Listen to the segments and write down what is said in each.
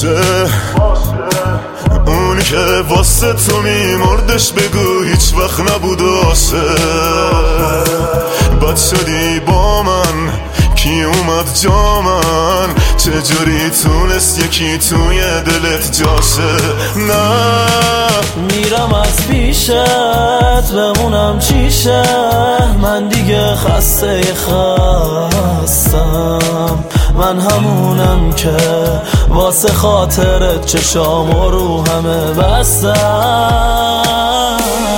اونی که واسه تو میمردش بگو هیچ وقت نبود آسه. بد شدی با من، کی اومد جا من، چجوری تونست یکی توی دلت جاشه. نه میرم از پیشت بمونم چیشه، من دیگه خسته خستم. من همونم که واسه خاطرت چشام رو همه بستم.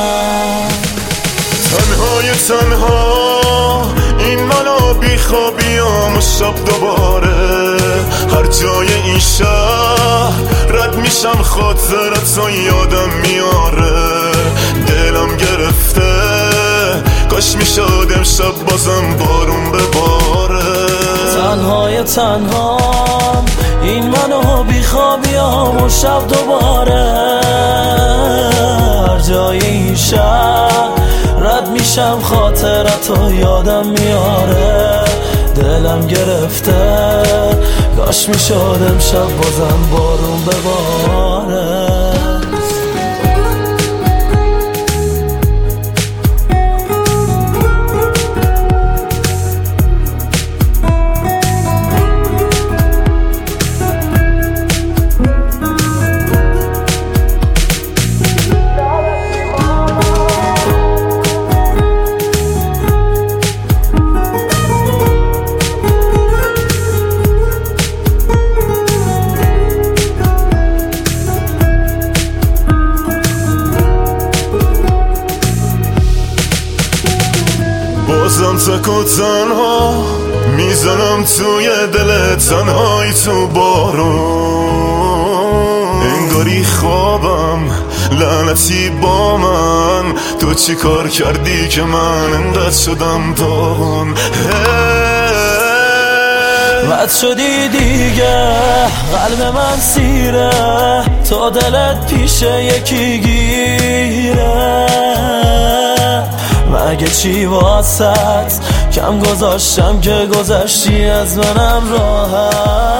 تنهای تنها این منو بیخوابیام و شب دوباره هر جای این شهر رد میشم، خاطرتو یادم میاره. دلم گرفته، کاش میشد امشب بازم بارون بباره. تنهای تنهام این منو بیخوابیام و شب دوباره هر جای این شهر رد میشم، خاطرتو یادم میاره. دلم گرفته، کاش میشد امشب بازم بارون بباره. بازم تک و تنها میزنم توی دل تنهایی تو بارون. انگاری خوابم لعنتی با من، تو چی کار کردی که من انقدر شدم داغون. رد شدی دیگه، قلب من سیره، تو دلت پیش یکی گیره. مگه چی واسط کم گذاشتم که گذشتی از منم راحت.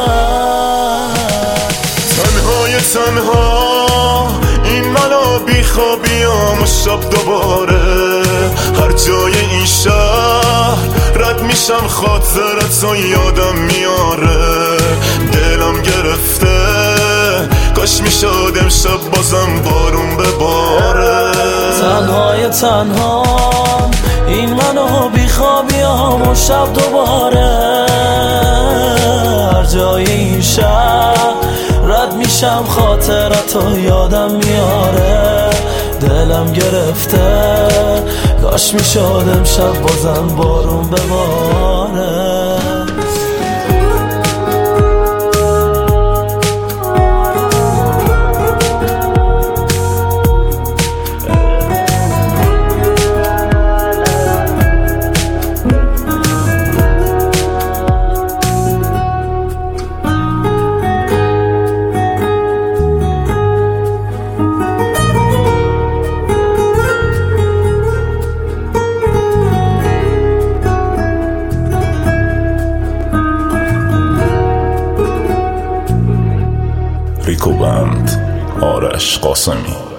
تنهای تنها این منو بیخوابیام و شب دوباره هر جای این شهر رد میشم، خاطرتو یادم میاره. دلم گرفته، کاش میشد امشب بازم بارون بباره. تنهای تنهام این منو بیخوابیام و شب دوباره هر جای این شهر رد میشم، خاطرتو یادم میاره. دلم گرفته، کاش میشد امشب بازم بارون بباره. ریکو بند، آرش قاسمی.